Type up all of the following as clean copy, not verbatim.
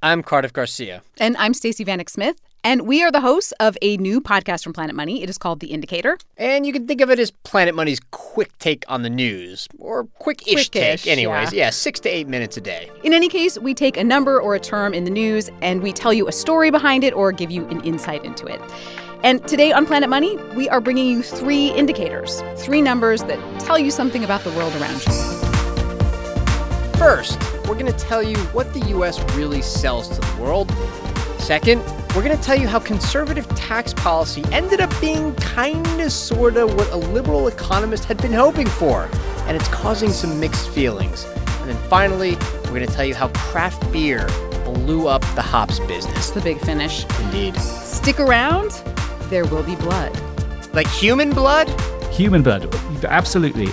I'm Cardiff Garcia. And I'm Stacey Vanek Smith. And we are the hosts of a new podcast from Planet Money. It is called The Indicator. And you can think of it as Planet Money's quick take on the news, or quick-ish take anyways. Yeah, 6 to 8 minutes a day. In any case, we take a number or a term in the news, and we tell you a story behind it or give you an insight into it. And today on Planet Money, we are bringing you 3 indicators, 3 numbers that tell you something about the world around you. First, we're going to tell you what the U.S. really sells to the world. Second, we're going to tell you how conservative tax policy ended up being kinda sorta what a liberal economist had been hoping for, and it's causing some mixed feelings. And then finally, we're going to tell you how craft beer blew up the hops business. The big finish. Indeed. Stick around. There will be blood. Like human blood? Human blood, absolutely.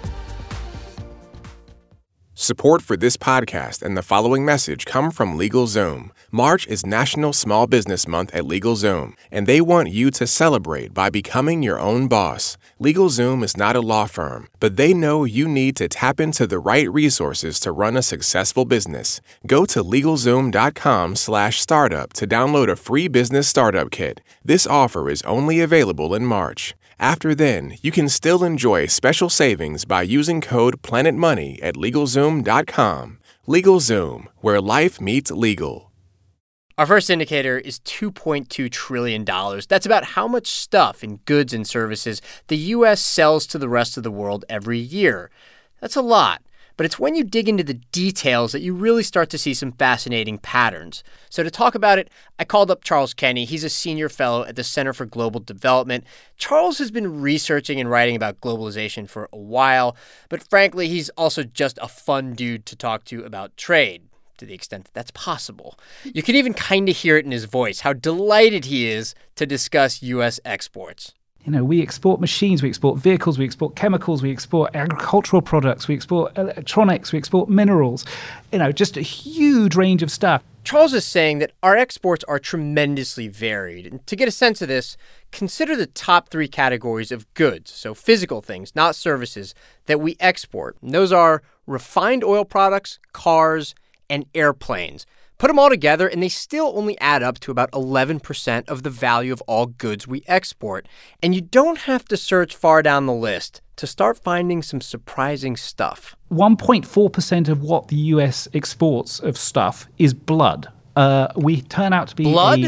Support for this podcast and the following message come from LegalZoom. March is National Small Business Month at LegalZoom, and they want you to celebrate by becoming your own boss. LegalZoom is not a law firm, but they know you need to tap into the right resources to run a successful business. Go to LegalZoom.com/startup to download a free business startup kit. This offer is only available in March. After then, you can still enjoy special savings by using code PlanetMoney at LegalZoom.com. LegalZoom, where life meets legal. Our first indicator is $2.2 trillion. That's about how much stuff in goods and services the U.S. sells to the rest of the world every year. That's a lot. But it's when you dig into the details that you really start to see some fascinating patterns. So to talk about it, I called up Charles Kenny. He's a senior fellow at the Center for Global Development. Charles has been researching and writing about globalization for a while, but frankly, he's also just a fun dude to talk to about trade, to the extent that that's possible. You can even kind of hear it in his voice, how delighted he is to discuss U.S. exports. You know, we export machines, we export vehicles, we export chemicals, we export agricultural products, we export electronics, we export minerals, just a huge range of stuff. Charles is saying that our exports are tremendously varied. And to get a sense of this, consider the top 3 categories of goods, so physical things, not services, that we export. And those are refined oil products, cars, and airplanes. Put them all together, and they still only add up to about 11% of the value of all goods we export. And you don't have to search far down the list to start finding some surprising stuff. 1.4% of what the U.S. exports of stuff is blood. We turn out to be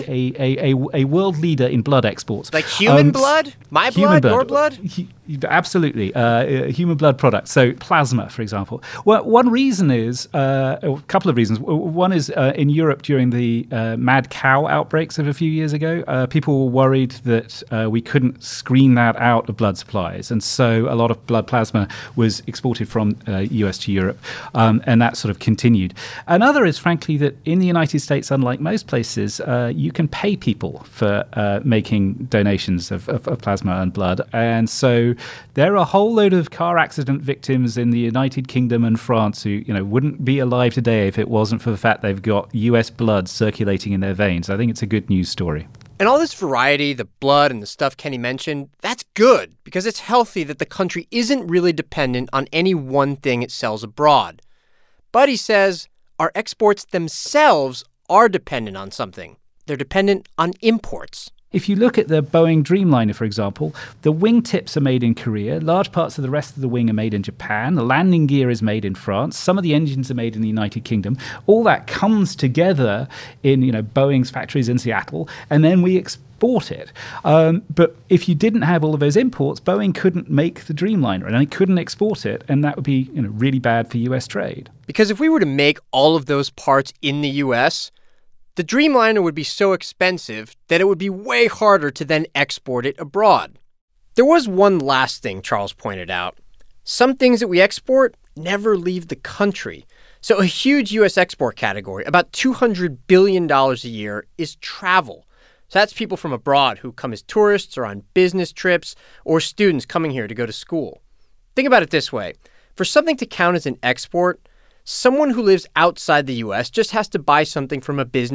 a world leader in blood exports. Like human blood? My blood? Your blood? Absolutely. Human blood products. So plasma, for example. Well, one reason is, a couple of reasons. One is in Europe during the mad cow outbreaks of a few years ago, people were worried that we couldn't screen that out of blood supplies. And so a lot of blood plasma was exported from US to Europe. And that sort of continued. Another is, frankly, that in the United States, unlike most places, you can pay people for making donations of plasma and blood. And so there are a whole load of car accident victims in the United Kingdom and France who, wouldn't be alive today if it wasn't for the fact they've got US blood circulating in their veins. I think it's a good news story. And all this variety, the blood and the stuff Kenny mentioned, that's good because it's healthy that the country isn't really dependent on any one thing it sells abroad. But he says our exports themselves are dependent on something. They're dependent on imports. If you look at the Boeing Dreamliner, for example, the wingtips are made in Korea. Large parts of the rest of the wing are made in Japan. The landing gear is made in France. Some of the engines are made in the United Kingdom. All that comes together in, Boeing's factories in Seattle, and then we export it. But if you didn't have all of those imports, Boeing couldn't make the Dreamliner, and they couldn't export it, and that would be, really bad for U.S. trade. Because if we were to make all of those parts in the U.S., the Dreamliner would be so expensive that it would be way harder to then export it abroad. There was one last thing Charles pointed out. Some things that we export never leave the country. So a huge U.S. export category, about $200 billion a year, is travel. So that's people from abroad who come as tourists or on business trips or students coming here to go to school. Think about it this way. For something to count as an export, someone who lives outside the U.S. just has to buy something from a business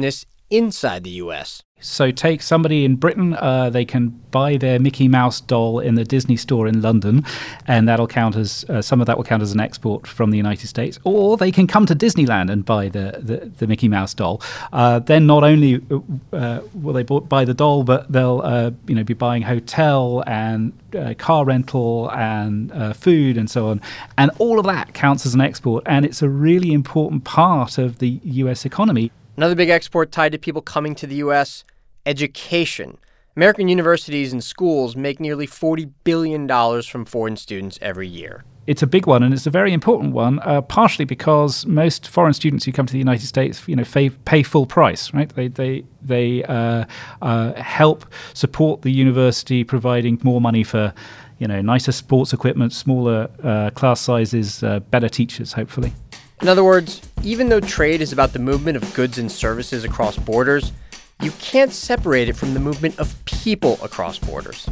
inside the U.S. So take somebody in Britain, they can buy their Mickey Mouse doll in the Disney store in London, and that'll count as some of that will count as an export from the United States. Or they can come to Disneyland and buy the Mickey Mouse doll. Then not only will they buy the doll, but they'll be buying hotel and car rental and food and so on. And all of that counts as an export, and it's a really important part of the U.S. economy. Another big export tied to people coming to the U.S., education. American universities and schools make nearly $40 billion from foreign students every year. It's a big one, and it's a very important one, partially because most foreign students who come to the United States, pay full price, right? They help support the university, providing more money for, nicer sports equipment, smaller class sizes, better teachers, hopefully. In other words, even though trade is about the movement of goods and services across borders, you can't separate it from the movement of people across borders.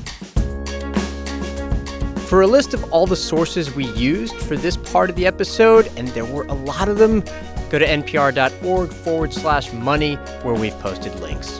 For a list of all the sources we used for this part of the episode, and there were a lot of them, go to npr.org/money, where we've posted links.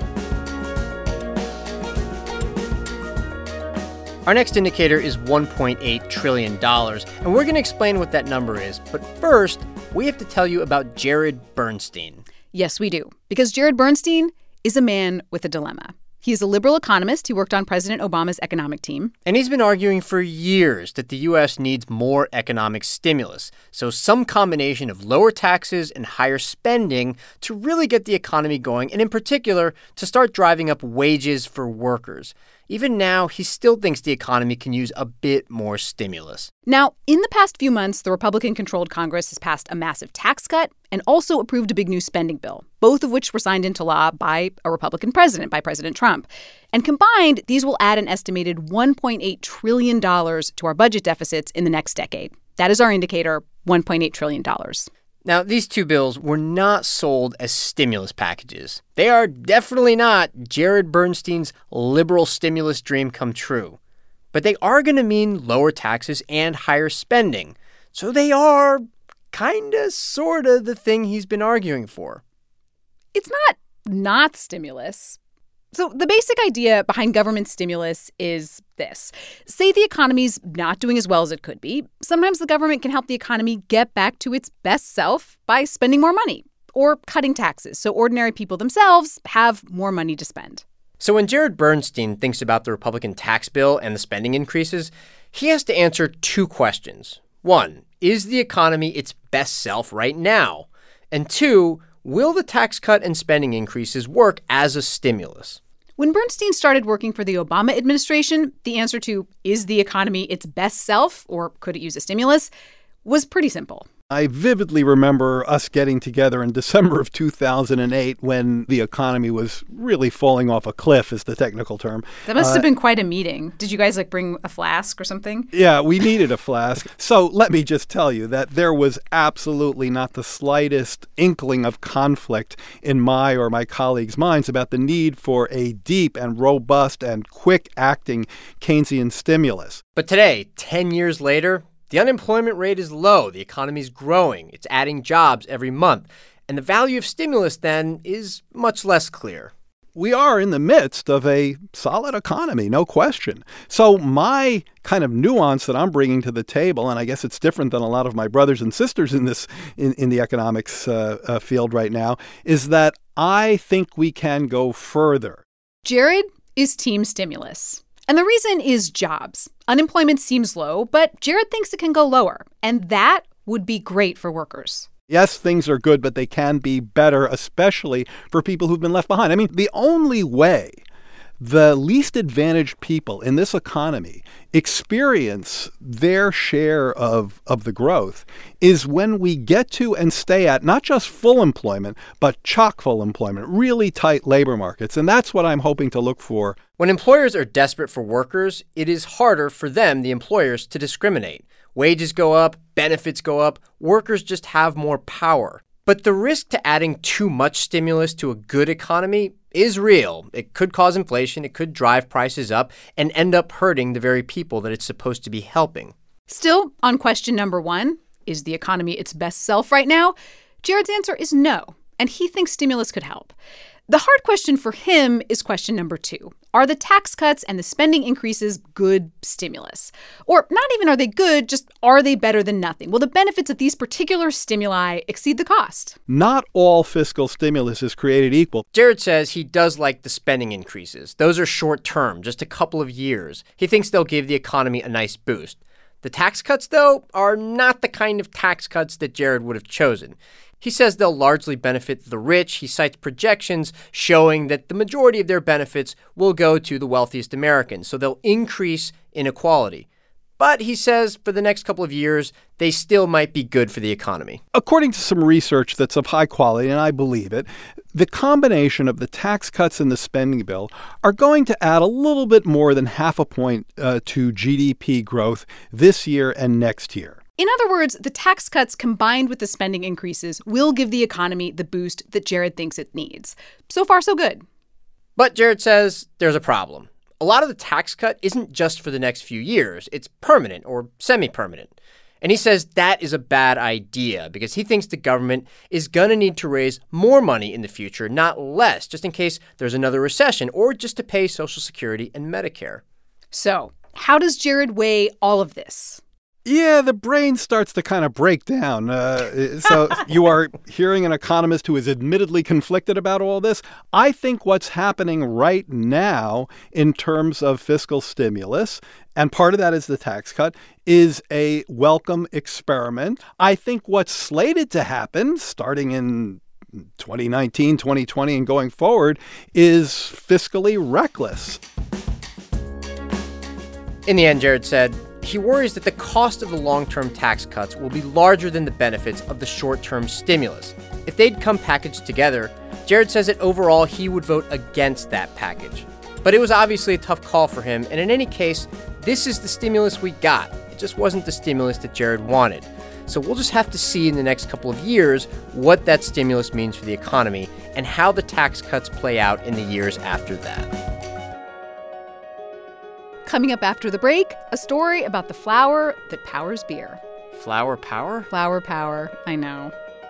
Our next indicator is $1.8 trillion, and we're going to explain what that number is. But first, we have to tell you about Jared Bernstein. Yes, we do, because Jared Bernstein is a man with a dilemma. He is a liberal economist who worked on President Obama's economic team. And he's been arguing for years that the U.S. needs more economic stimulus, so some combination of lower taxes and higher spending to really get the economy going, and in particular, to start driving up wages for workers. Even now, he still thinks the economy can use a bit more stimulus. Now, in the past few months, the Republican-controlled Congress has passed a massive tax cut and also approved a big new spending bill, both of which were signed into law by a Republican president, by President Trump. And combined, these will add an estimated $1.8 trillion to our budget deficits in the next decade. That is our indicator, $1.8 trillion. Now, these two bills were not sold as stimulus packages. They are definitely not Jared Bernstein's liberal stimulus dream come true. But they are going to mean lower taxes and higher spending. So they are kinda, sorta the thing he's been arguing for. It's not stimulus. So the basic idea behind government stimulus is this. Say the economy's not doing as well as it could be. Sometimes the government can help the economy get back to its best self by spending more money or cutting taxes so ordinary people themselves have more money to spend. So when Jared Bernstein thinks about the Republican tax bill and the spending increases, he has to answer two questions. One, is the economy its best self right now? And two, will the tax cut and spending increases work as a stimulus? When Bernstein started working for the Obama administration, the answer to, is the economy its best self, or could it use a stimulus, was pretty simple. I vividly remember us getting together in December of 2008 when the economy was really falling off a cliff, is the technical term. That must have been quite a meeting. Did you guys, bring a flask or something? Yeah, we needed a flask. So let me just tell you that there was absolutely not the slightest inkling of conflict in my or my colleagues' minds about the need for a deep and robust and quick-acting Keynesian stimulus. But today, 10 years later, the unemployment rate is low, the economy's growing, it's adding jobs every month, and the value of stimulus then is much less clear. We are in the midst of a solid economy, no question. So my kind of nuance that I'm bringing to the table, and I guess it's different than a lot of my brothers and sisters in the economics field right now, is that I think we can go further. Jared is team stimulus. And the reason is jobs. Unemployment seems low, but Jared thinks it can go lower, and that would be great for workers. Yes, things are good, but they can be better, especially for people who've been left behind. I mean, the only way the least advantaged people in this economy experience their share of the growth is when we get to and stay at not just full employment, but chock full employment, really tight labor markets. And that's what I'm hoping to look for. When employers are desperate for workers, it is harder for them, the employers, to discriminate. Wages go up, benefits go up, workers just have more power. But the risk to adding too much stimulus to a good economy is real. It could cause inflation, it could drive prices up, and end up hurting the very people that it's supposed to be helping. Still, on question number one, is the economy its best self right now? Jared's answer is no, and he thinks stimulus could help. The hard question for him is question number 2. Are the tax cuts and the spending increases good stimulus? Or not even are they good, just are they better than nothing? Will the benefits of these particular stimuli exceed the cost? Not all fiscal stimulus is created equal. Jared says he does like the spending increases. Those are short term, just a couple of years. He thinks they'll give the economy a nice boost. The tax cuts, though, are not the kind of tax cuts that Jared would have chosen. He says they'll largely benefit the rich. He cites projections showing that the majority of their benefits will go to the wealthiest Americans, so they'll increase inequality. But he says for the next couple of years, they still might be good for the economy. According to some research that's of high quality, and I believe it, the combination of the tax cuts and the spending bill are going to add a little bit more than half a point to GDP growth this year and next year. In other words, the tax cuts combined with the spending increases will give the economy the boost that Jared thinks it needs. So far, so good. But Jared says there's a problem. A lot of the tax cut isn't just for the next few years. It's permanent or semi-permanent. And he says that is a bad idea because he thinks the government is going to need to raise more money in the future, not less, just in case there's another recession or just to pay Social Security and Medicare. So, how does Jared weigh all of this? Yeah, the brain starts to kind of break down. So you are hearing an economist who is admittedly conflicted about all this. I think what's happening right now in terms of fiscal stimulus, and part of that is the tax cut, is a welcome experiment. I think what's slated to happen starting in 2019, 2020, and going forward is fiscally reckless. In the end, Jared said, he worries that the cost of the long-term tax cuts will be larger than the benefits of the short-term stimulus. If they'd come packaged together, Jared says that overall he would vote against that package. But it was obviously a tough call for him, and in any case, this is the stimulus we got. It just wasn't the stimulus that Jared wanted. So we'll just have to see in the next couple of years what that stimulus means for the economy and how the tax cuts play out in the years after that. Coming up after the break, a story about the flower that powers beer. Flower power? Flower power, I know.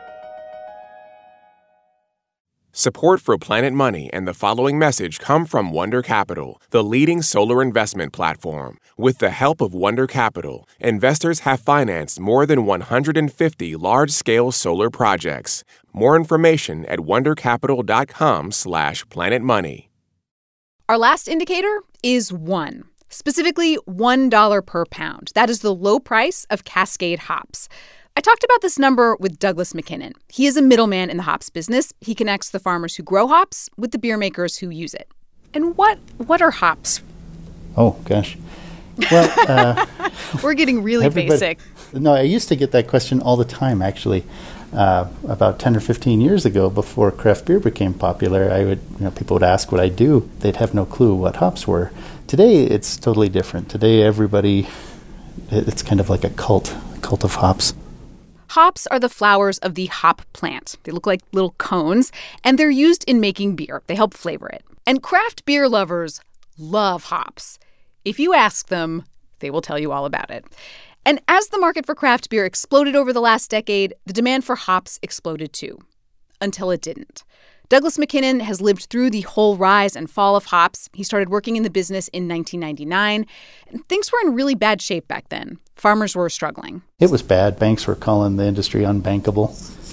Support for Planet Money and the following message come from Wonder Capital, the leading solar investment platform. With the help of Wonder Capital, investors have financed more than 150 large-scale solar projects. More information at wondercapital.com/planetmoney. Our last indicator is 1. Specifically, $1 per pound. That is the low price of Cascade hops. I talked about this number with Douglas McKinnon. He is a middleman in the hops business. He connects the farmers who grow hops with the beer makers who use it. And what are hops? Oh, gosh. Well, we're getting really basic. No, I used to get that question all the time, actually. About 10 or 15 years ago, before craft beer became popular, people would ask what I do. They'd have no clue what hops were. Today, it's totally different. Today, it's kind of like a cult of hops. Hops are the flowers of the hop plant. They look like little cones, and they're used in making beer. They help flavor it. And craft beer lovers love hops. If you ask them, they will tell you all about it. And as the market for craft beer exploded over the last decade, the demand for hops exploded too. Until it didn't. Douglas McKinnon has lived through the whole rise and fall of hops. He started working in the business in 1999. And things were in really bad shape back then. Farmers were struggling. It was bad. Banks were calling the industry unbankable.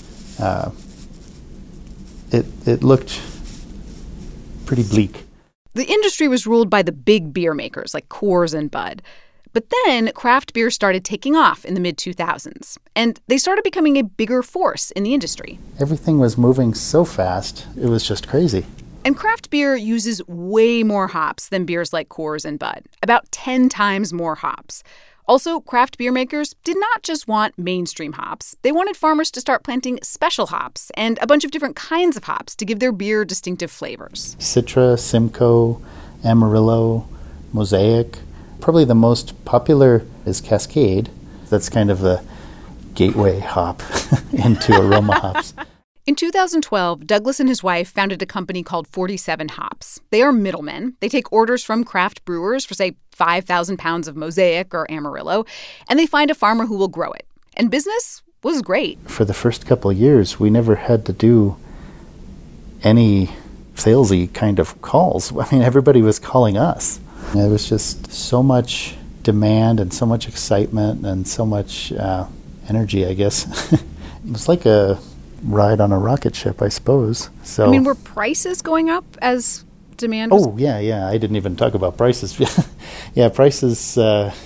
It looked pretty bleak. The industry was ruled by the big beer makers like Coors and Bud. But then craft beer started taking off in the mid-2000s, and they started becoming a bigger force in the industry. Everything was moving so fast, it was just crazy. And craft beer uses way more hops than beers like Coors and Bud, about 10 times more hops. Also, craft beer makers did not just want mainstream hops. They wanted farmers to start planting special hops and a bunch of different kinds of hops to give their beer distinctive flavors. Citra, Simcoe, Amarillo, Mosaic. Probably the most popular is Cascade. That's kind of the gateway hop into aroma hops. In 2012, Douglas and his wife founded a company called 47 Hops. They are middlemen. They take orders from craft brewers for, say, 5,000 pounds of Mosaic or Amarillo, and they find a farmer who will grow it. And business was great. For the first couple of years, we never had to do any salesy kind of calls. I mean, everybody was calling us. It was just so much demand and so much excitement and so much energy, I guess. It was like a ride on a rocket ship, I suppose. So, I mean, were prices going up as demand was... Oh, yeah. I didn't even talk about prices. Yeah, prices,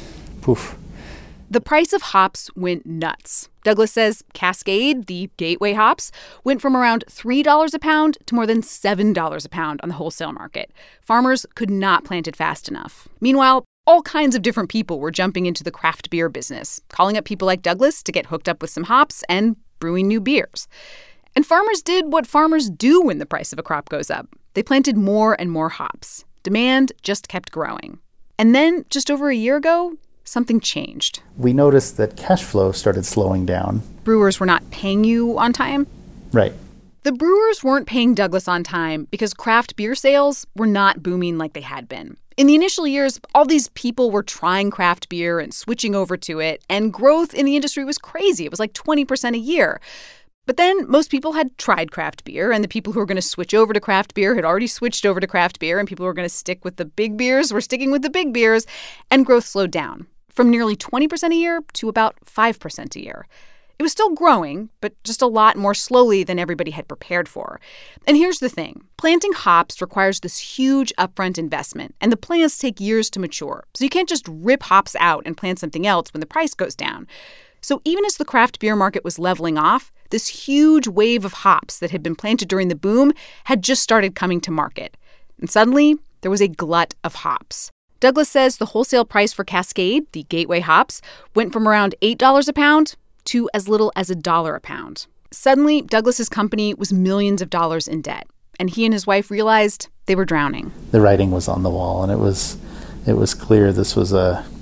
poof. The price of hops went nuts. Douglas says Cascade, the gateway hops, went from around $3 a pound to more than $7 a pound on the wholesale market. Farmers could not plant it fast enough. Meanwhile, all kinds of different people were jumping into the craft beer business, calling up people like Douglas to get hooked up with some hops and brewing new beers. And farmers did what farmers do when the price of a crop goes up. They planted more and more hops. Demand just kept growing. And then, just over a year ago, something changed. We noticed that cash flow started slowing down. Brewers were not paying you on time? Right. The brewers weren't paying Douglas on time because craft beer sales were not booming like they had been. In the initial years, all these people were trying craft beer and switching over to it, and growth in the industry was crazy. It was like 20% a year. But then most people had tried craft beer, and the people who were going to switch over to craft beer had already switched over to craft beer, and people who were going to stick with the big beers were sticking with the big beers, and growth slowed down from nearly 20% a year to about 5% a year. It was still growing, but just a lot more slowly than everybody had prepared for. And here's the thing. Planting hops requires this huge upfront investment, and the plants take years to mature. So you can't just rip hops out and plant something else when the price goes down. So even as the craft beer market was leveling off, this huge wave of hops that had been planted during the boom had just started coming to market. And suddenly, there was a glut of hops. Douglas says the wholesale price for Cascade, the gateway hops, went from around $8 a pound to as little as $1 a pound. Suddenly, Douglas's company was millions of dollars in debt, and he and his wife realized they were drowning. The writing was on the wall, and it was clear this was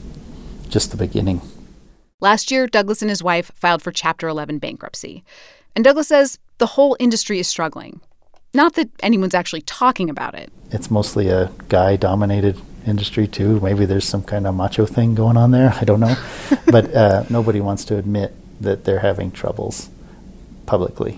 just the beginning. Last year, Douglas and his wife filed for Chapter 11 bankruptcy. And Douglas says the whole industry is struggling. Not that anyone's actually talking about it. It's mostly a guy-dominated industry, too. Maybe there's some kind of macho thing going on there. I don't know. But nobody wants to admit that they're having troubles publicly.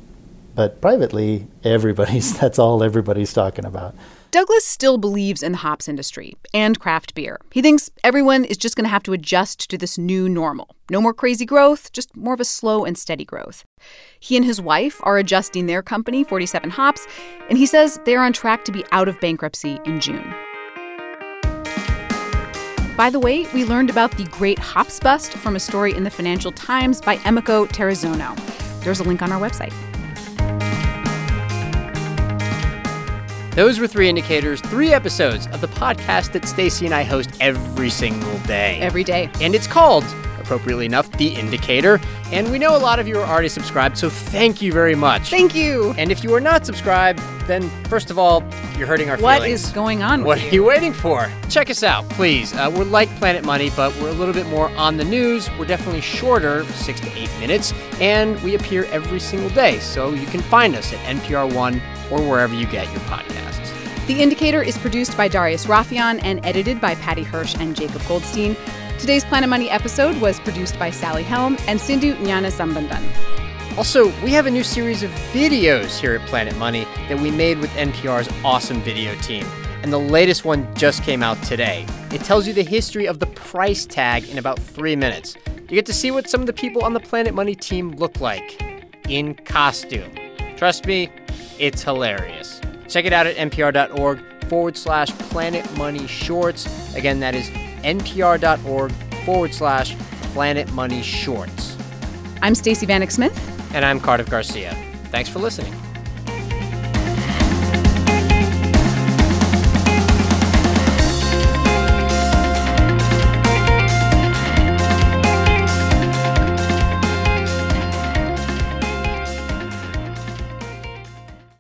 But privately, that's all everybody's talking about. Douglas still believes in the hops industry and craft beer. He thinks everyone is just going to have to adjust to this new normal. No more crazy growth, just more of a slow and steady growth. He and his wife are adjusting their company, 47 Hops, and he says they're on track to be out of bankruptcy in June. By the way, we learned about the Great Hops Bust from a story in the Financial Times by Emiko Terrazono. There's a link on our website. Those were 3 Indicators, 3 episodes of the podcast that Stacey and I host every single day. Every day. And it's called, appropriately enough, The Indicator. And we know a lot of you are already subscribed, so thank you very much. Thank you. And if you are not subscribed, then first of all, you're hurting our feelings. What is going on What with you? are you waiting for? Check us out, please. We're like Planet Money, but we're a little bit more on the news. We're definitely shorter, 6 to 8 minutes, and we appear every single day. So you can find us at NPR One or wherever you get your podcasts. The Indicator is produced by Darius Rafieyan and edited by Patty Hirsch and Jacob Goldstein. Today's Planet Money episode was produced by Sally Helm and Sindhu Gnanasambandan. Also, we have a new series of videos here at Planet Money that we made with NPR's awesome video team. And the latest one just came out today. It tells you the history of the price tag in about 3 minutes. You get to see what some of the people on the Planet Money team look like in costume. Trust me, it's hilarious. Check it out at npr.org/Planet Money Shorts. Again, that is npr.org/Planet Money Shorts. I'm Stacey Vanek Smith. And I'm Cardiff Garcia. Thanks for listening.